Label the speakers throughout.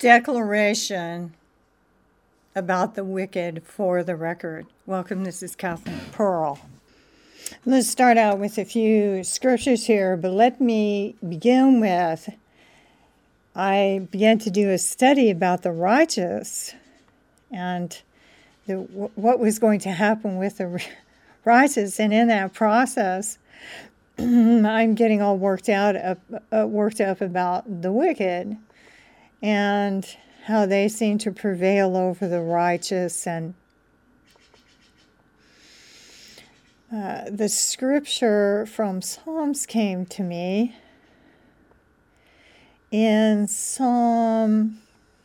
Speaker 1: Declaration about the wicked for the record. Welcome, this is Kathleen Pearl. Let's start out with a few scriptures here, but let me begin with, I began to do a study about the righteous and what was going to happen with the righteous, and in that process, I'm getting all worked up about the wicked and how they seem to prevail over the righteous. And the scripture from Psalms came to me in Psalm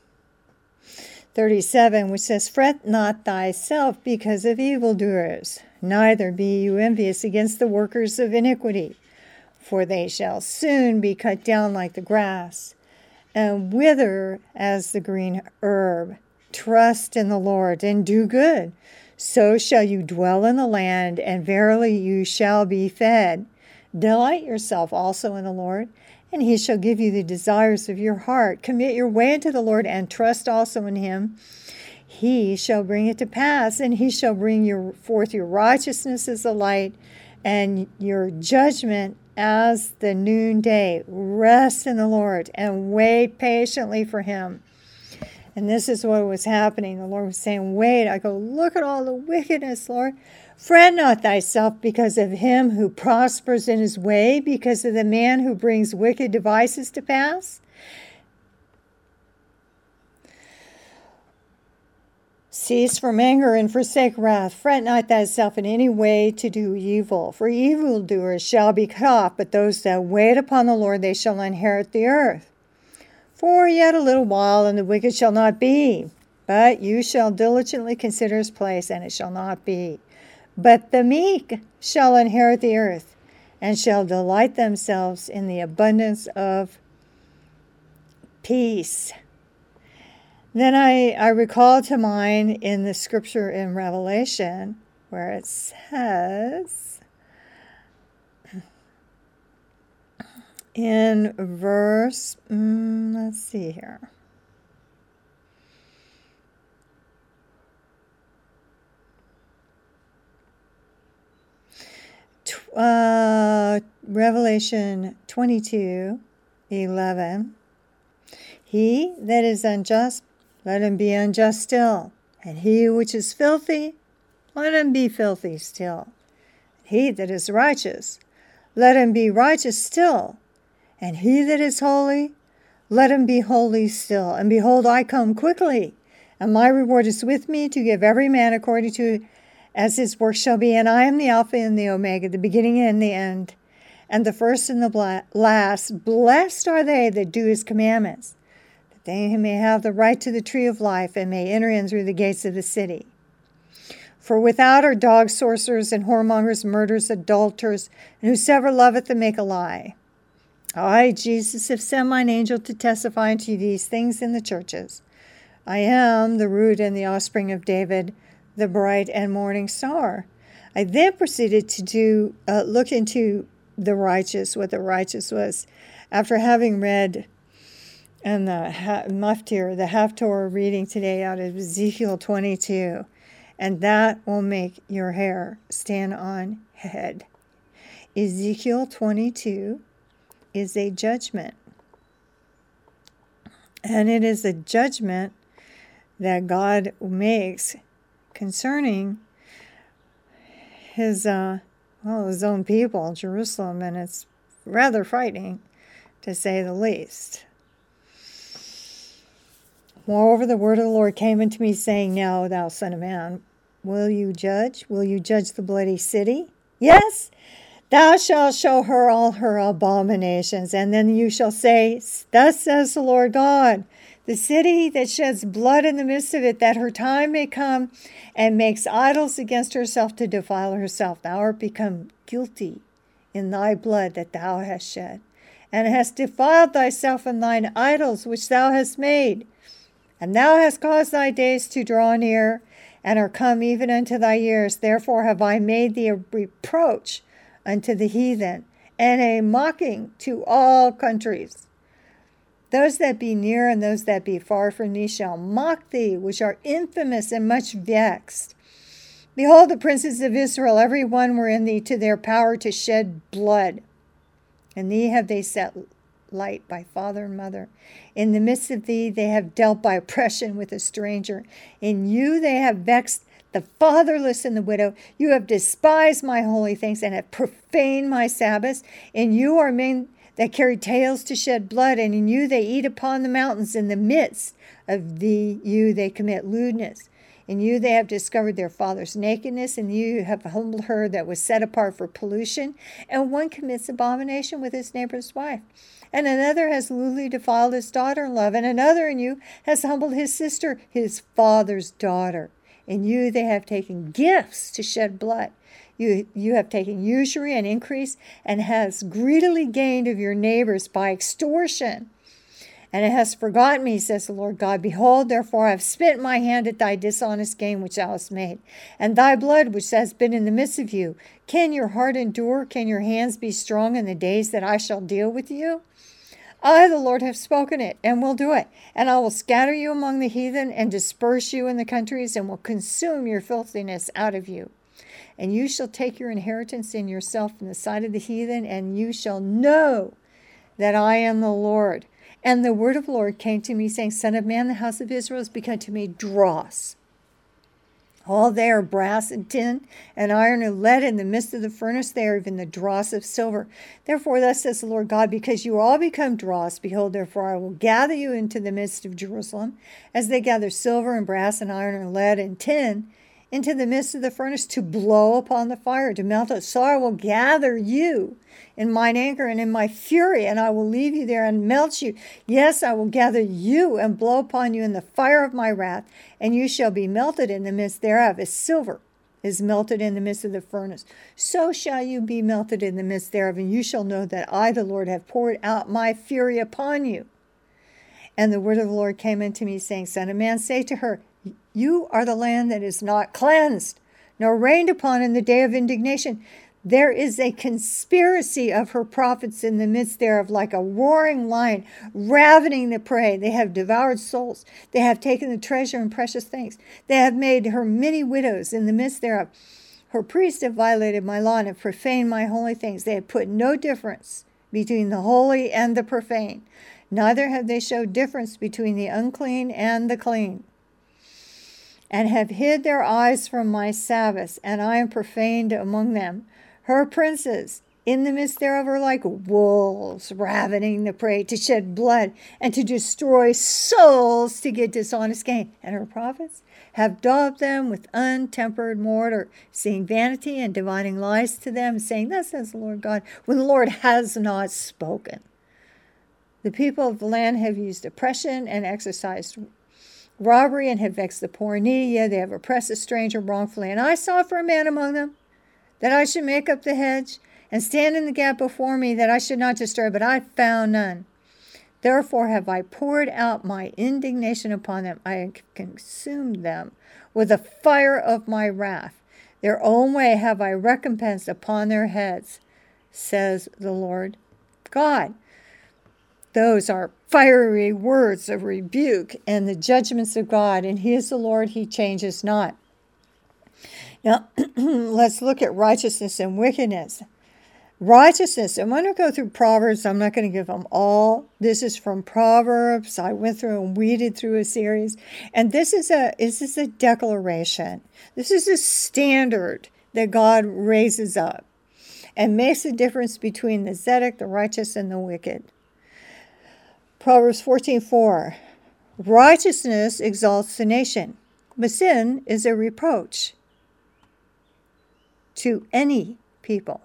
Speaker 1: 37, which says, "Fret not thyself because of evildoers, neither be you envious against the workers of iniquity, for they shall soon be cut down like the grass, and wither as the green herb. Trust in the Lord and do good, so shall you dwell in the land, and verily you shall be fed. Delight yourself also in the Lord, and he shall give you the desires of your heart. Commit your way unto the Lord, and trust also in him. He shall bring it to pass, and he shall bring forth your righteousness as the light, and your judgment as the noonday. Rest in the Lord, and wait patiently for him." And this is what was happening. The Lord was saying, wait. I go, look at all the wickedness, Lord. Fret not thyself because of him who prospers in his way, because of the man who brings wicked devices to pass. Cease from anger and forsake wrath. Fret not thyself in any way to do evil, for evildoers shall be cut off, but those that wait upon the Lord, they shall inherit the earth. For yet a little while, and the wicked shall not be, but you shall diligently consider his place, and it shall not be. But the meek shall inherit the earth, and shall delight themselves in the abundance of peace. Then I recall to mind in the scripture in Revelation where it says in verse, let's see here. Revelation 22:11. He that is unjust, let him be unjust still. And he which is filthy, let him be filthy still. He that is righteous, let him be righteous still. And he that is holy, let him be holy still. And behold, I come quickly, and my reward is with me to give every man according to as his work shall be. And I am the Alpha and the Omega, the beginning and the end, and the first and the last. Blessed are they that do his commandments, that they may have the right to the tree of life, and may enter in through the gates of the city. For without are dogs, sorcerers, and whoremongers, murderers, adulterers, and whosoever loveth to make a lie. I, Jesus, have sent mine angel to testify unto these things in the churches. I am the root and the offspring of David, the bright and morning star. I then proceeded to look into the righteous, what the righteous was, after having read and the Muftir, the Haftorah reading today out of Ezekiel 22, and that will make your hair stand on head. Ezekiel 22 is a judgment, and it is a judgment that God makes concerning his own people, Jerusalem, and it's rather frightening, to say the least. Moreover, the word of the Lord came unto me, saying, Now, thou son of man, will you judge? Will you judge the bloody city? Yes, thou shalt show her all her abominations, and then you shall say, Thus says the Lord God, the city that sheds blood in the midst of it, that her time may come, and makes idols against herself to defile herself. Thou art become guilty in thy blood that thou hast shed, and hast defiled thyself in thine idols which thou hast made. And thou hast caused thy days to draw near, and are come even unto thy years. Therefore have I made thee a reproach unto the heathen, and a mocking to all countries. Those that be near and those that be far from thee shall mock thee, which are infamous and much vexed. Behold, the princes of Israel, every one were in thee to their power to shed blood. And thee have they set light by father and mother. In the midst of thee they have dealt by oppression with a stranger. In you they have vexed the fatherless and the widow. You have despised my holy things and have profaned my Sabbaths. In you are men that carry tails to shed blood, and in you they eat upon the mountains. In the midst of you they commit lewdness. In you they have discovered their father's nakedness, and you have humbled her that was set apart for pollution. And one commits abomination with his neighbor's wife. And another has lewdly defiled his daughter-in-law, and another in you has humbled his sister, his father's daughter. In you they have taken gifts to shed blood. You have taken usury and increase, and has greedily gained of your neighbors by extortion. And it has forgotten me, says the Lord God. Behold, therefore I have spent my hand at thy dishonest gain which thou hast made, and thy blood which has been in the midst of you. Can your heart endure? Can your hands be strong in the days that I shall deal with you? I, the Lord, have spoken it, and will do it. And I will scatter you among the heathen, and disperse you in the countries, and will consume your filthiness out of you. And you shall take your inheritance in yourself in the sight of the heathen, and you shall know that I am the Lord. And the word of the Lord came to me, saying, Son of man, the house of Israel has become to me dross. All they are brass and tin, and iron and lead. In the midst of the furnace they are even the dross of silver. Therefore thus says the Lord God, because you all become dross, behold, therefore I will gather you into the midst of Jerusalem, as they gather silver and brass and iron and lead and tin, into the midst of the furnace to blow upon the fire, to melt it. So I will gather you in mine anger and in my fury, and I will leave you there and melt you. Yes, I will gather you and blow upon you in the fire of my wrath, and you shall be melted in the midst thereof, as silver is melted in the midst of the furnace. So shall you be melted in the midst thereof, and you shall know that I, the Lord, have poured out my fury upon you. And the word of the Lord came unto me, saying, Son of man, say to her, you are the land that is not cleansed, nor rained upon in the day of indignation. There is a conspiracy of her prophets in the midst thereof, like a roaring lion, ravening the prey. They have devoured souls. They have taken the treasure and precious things. They have made her many widows in the midst thereof. Her priests have violated my law and have profaned my holy things. They have put no difference between the holy and the profane. Neither have they showed difference between the unclean and the clean, and have hid their eyes from my Sabbaths, and I am profaned among them. Her princes in the midst thereof are like wolves, ravening the prey, to shed blood, and to destroy souls, to get dishonest gain. And her prophets have daubed them with untempered mortar, seeing vanity and dividing lies to them, saying, Thus says the Lord God, when the Lord has not spoken. The people of the land have used oppression and exercised robbery, and have vexed the poor and needy. Yea, they have oppressed a stranger wrongfully. And I sought for a man among them, that I should make up the hedge, and stand in the gap before me, that I should not destroy, but I found none. Therefore have I poured out my indignation upon them. I have consumed them with the fire of my wrath. Their own way have I recompensed upon their heads, says the Lord God. Those are fiery words of rebuke and the judgments of God, and he is the Lord, he changes not. Now, let's look at righteousness and wickedness. Righteousness, I'm going to go through Proverbs. I'm not going to give them all. This is from Proverbs. I went through and weeded through a series, and this is a declaration. This is a standard that God raises up and makes a difference between the tzedek, the righteous, and the wicked. Proverbs 14:4. Righteousness exalts the nation, but sin is a reproach to any people.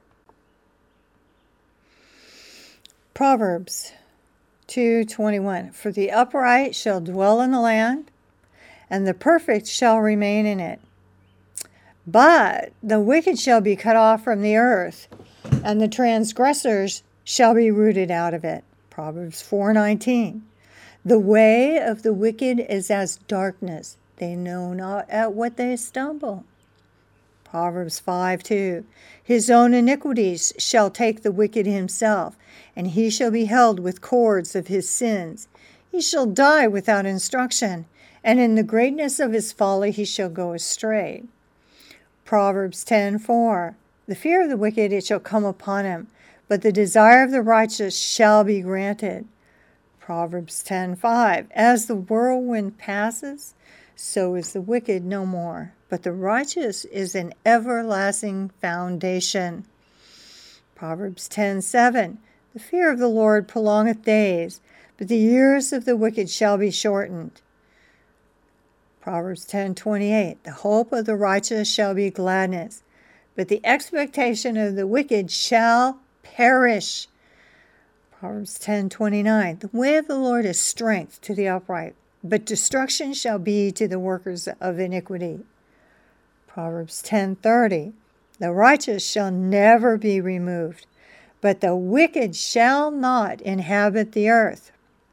Speaker 1: Proverbs 2:21. For the upright shall dwell in the land, and the perfect shall remain in it. But the wicked shall be cut off from the earth, and the transgressors shall be rooted out of it. Proverbs 4:19. The way of the wicked is as darkness. They know not at what they stumble. Proverbs 5:2. His own iniquities shall take the wicked himself, and he shall be held with cords of his sins. He shall die without instruction, and in the greatness of his folly he shall go astray. Proverbs 10:4. The fear of the wicked it shall come upon him, but the desire of the righteous shall be granted. Proverbs 10:5. As the whirlwind passes, so is the wicked no more, but the righteous is an everlasting foundation. Proverbs 10:7. The fear of the Lord prolongeth days, but the years of the wicked shall be shortened. Proverbs 10:28. The hope of the righteous shall be gladness, but the expectation of the wicked shall perish. Proverbs 10:29. The way of the Lord is strength to the upright, but destruction shall be to the workers of iniquity. Proverbs 10:30. The righteous shall never be removed, but the wicked shall not inhabit the earth.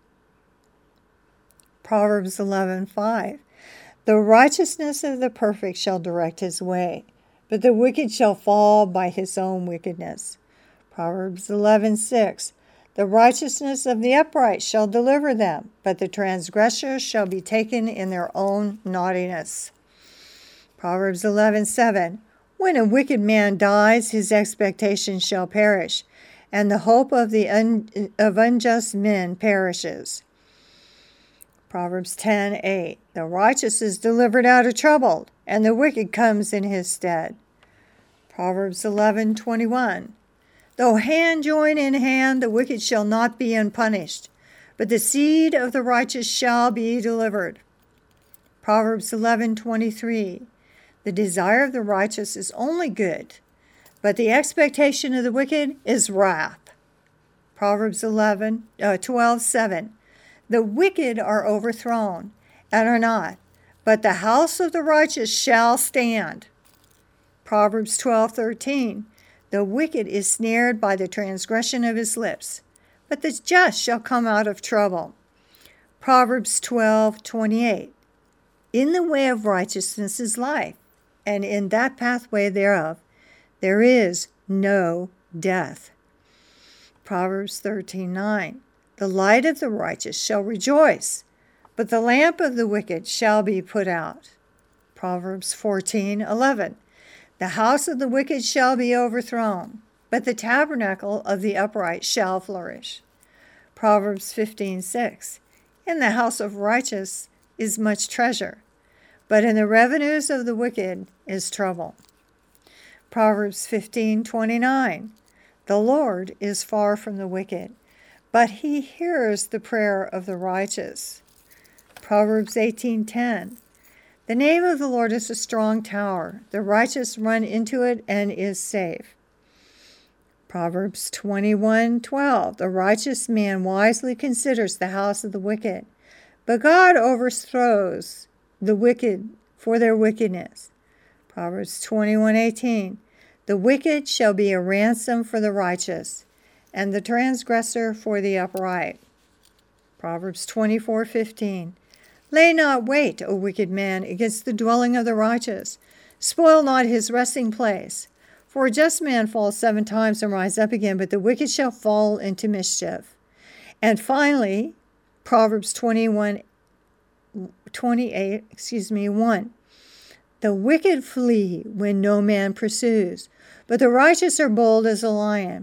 Speaker 1: Proverbs 11:5. The righteousness of the perfect shall direct his way, but the wicked shall fall by his own wickedness. Proverbs 11:6. The righteousness of the upright shall deliver them, but the transgressors shall be taken in their own naughtiness. Proverbs 11:7. When a wicked man dies, his expectation shall perish, and the hope of unjust men perishes. Proverbs 10:8. The righteous is delivered out of trouble, and the wicked comes in his stead. Proverbs 11:21. Though hand join in hand, the wicked shall not be unpunished, but the seed of the righteous shall be delivered. Proverbs 11:23. The desire of the righteous is only good, but the expectation of the wicked is wrath. Proverbs 12:7. The wicked are overthrown and are not, but the house of the righteous shall stand. Proverbs 12:13. The wicked is snared by the transgression of his lips, but the just shall come out of trouble. Proverbs 12:28. In the way of righteousness is life, and in that pathway thereof there is no death. Proverbs 13:9. The light of the righteous shall rejoice, but the lamp of the wicked shall be put out. Proverbs 14:11. The house of the wicked shall be overthrown, but the tabernacle of the upright shall flourish. Proverbs 15:6. In the house of righteous is much treasure, but in the revenues of the wicked is trouble. Proverbs 15:29. The Lord is far from the wicked, but he hears the prayer of the righteous. Proverbs 18:10. The name of the Lord is a strong tower. The righteous run into it and is safe. Proverbs 21:12. The righteous man wisely considers the house of the wicked, but God overthrows the wicked for their wickedness. Proverbs 21:18. The wicked shall be a ransom for the righteous, and the transgressor for the upright. Proverbs 24:15. Lay not wait, O wicked man, against the dwelling of the righteous. Spoil not his resting place. For a just man falls 7 times and rise up again, but the wicked shall fall into mischief. And finally, Proverbs 1. The wicked flee when no man pursues, but the righteous are bold as a lion.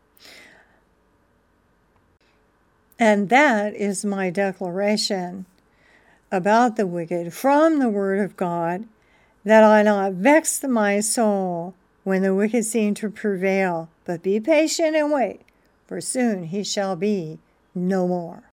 Speaker 1: And that is my declaration about the wicked from the Word of God, that I not vex my soul when the wicked seem to prevail, but be patient and wait, for soon he shall be no more.